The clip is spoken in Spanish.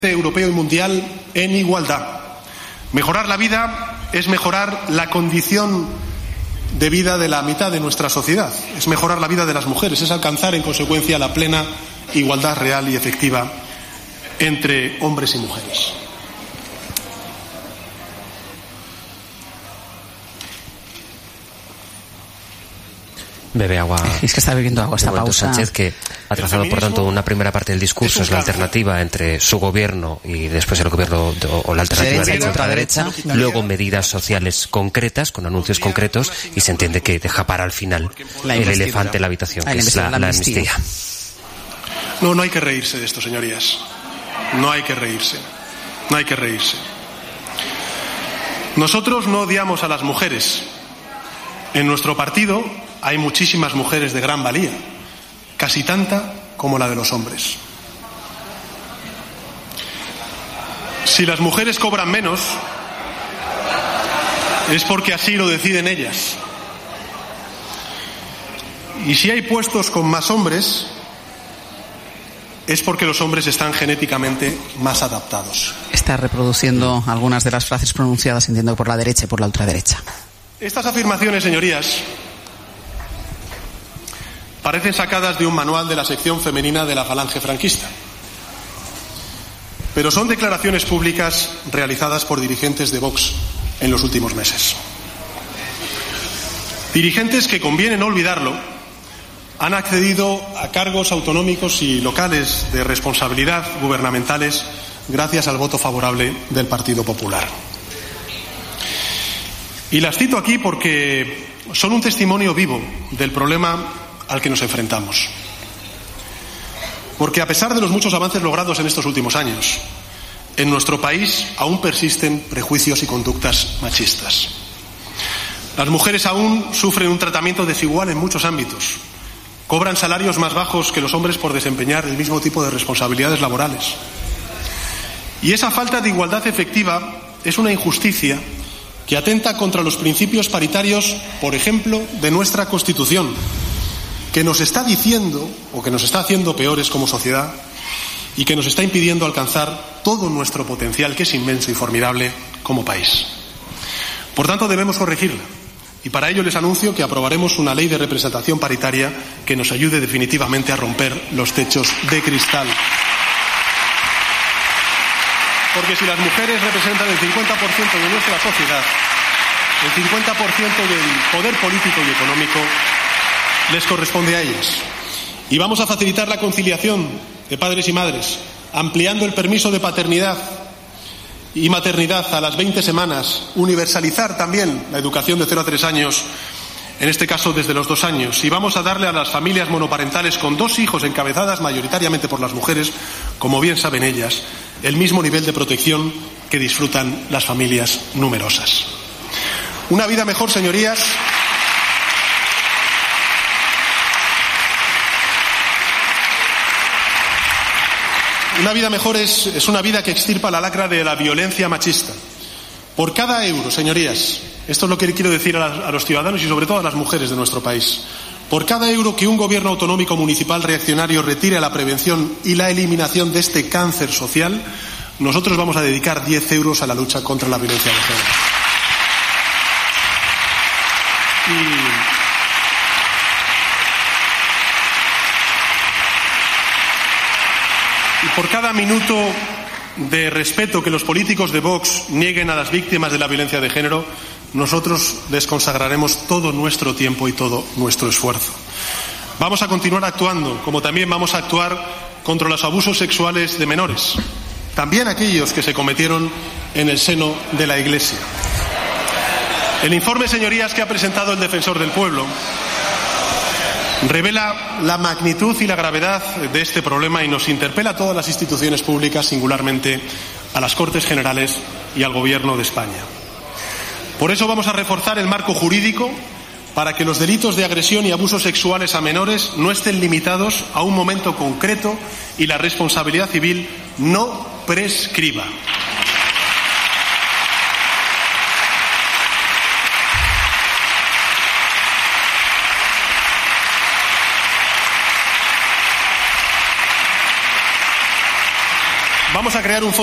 europeo y mundial en igualdad. Mejorar la vida es mejorar la condición de vida de la mitad de nuestra sociedad, es mejorar la vida de las mujeres, es alcanzar en consecuencia la plena igualdad real y efectiva entre hombres y mujeres. Bebe agua. Es que está bebiendo agua esta pausa. Sánchez, que ha trazado, por tanto, una primera parte del discurso, es la alternativa entre su gobierno y después el gobierno o la alternativa de la ultraderecha. Luego medidas sociales concretas, con anuncios concretos, y se entiende que deja para al final el elefante en la habitación, que es la amnistía. No hay que reírse de esto, señorías. No hay que reírse. No hay que reírse. Nosotros no odiamos a las mujeres. En nuestro partido hay muchísimas mujeres de gran valía, casi tanta como la de los hombres. Si las mujeres cobran menos, es porque así lo deciden ellas. Y si hay puestos con más hombres, es porque los hombres están genéticamente más adaptados. Está reproduciendo algunas de las frases pronunciadas, entiendo, por la derecha y por la ultraderecha. Estas afirmaciones, señorías, parecen sacadas de un manual de la sección femenina de la Falange franquista. Pero son declaraciones públicas realizadas por dirigentes de Vox en los últimos meses. Dirigentes que, conviene no olvidarlo, han accedido a cargos autonómicos y locales de responsabilidad gubernamentales gracias al voto favorable del Partido Popular. Y las cito aquí porque son un testimonio vivo del problema al que nos enfrentamos. Porque a pesar de los muchos avances logrados en estos últimos años, en nuestro país aún persisten prejuicios y conductas machistas. Las mujeres aún sufren un tratamiento desigual en muchos ámbitos. Cobran salarios más bajos que los hombres por desempeñar el mismo tipo de responsabilidades laborales. Y esa falta de igualdad efectiva es una injusticia que atenta contra los principios paritarios, por ejemplo, de nuestra Constitución, que nos está diciendo, o que nos está haciendo peores como sociedad, y que nos está impidiendo alcanzar todo nuestro potencial, que es inmenso y formidable como país. Por tanto, debemos corregirla, y para ello les anuncio que aprobaremos una ley de representación paritaria que nos ayude definitivamente a romper los techos de cristal. Porque si las mujeres representan el 50% de nuestra sociedad, el 50% del poder político y económico les corresponde a ellas. Y vamos a facilitar la conciliación de padres y madres, ampliando el permiso de paternidad y maternidad a las 20 semanas, universalizar también la educación de 0 a 3 años, en este caso desde los 2 años. Y vamos a darle a las familias monoparentales con 2 hijos, encabezadas mayoritariamente por las mujeres, como bien saben ellas, el mismo nivel de protección que disfrutan las familias numerosas. Una vida mejor, señorías, una vida mejor es una vida que extirpa la lacra de la violencia machista. Por cada euro, señorías, esto es lo que quiero decir a los ciudadanos y sobre todo a las mujeres de nuestro país, por cada euro que un gobierno autonómico municipal reaccionario retire a la prevención y la eliminación de este cáncer social, nosotros vamos a dedicar 10 euros a la lucha contra la violencia de género. Y por cada minuto de respeto que los políticos de Vox nieguen a las víctimas de la violencia de género, nosotros les consagraremos todo nuestro tiempo y todo nuestro esfuerzo. Vamos a continuar actuando, como también vamos a actuar contra los abusos sexuales de menores, también aquellos que se cometieron en el seno de la Iglesia. El informe, señorías, que ha presentado el Defensor del Pueblo revela la magnitud y la gravedad de este problema y nos interpela a todas las instituciones públicas, singularmente a las Cortes Generales y al Gobierno de España. Por eso vamos a reforzar el marco jurídico para que los delitos de agresión y abusos sexuales a menores no estén limitados a un momento concreto y la responsabilidad civil no prescriba. Vamos a crear un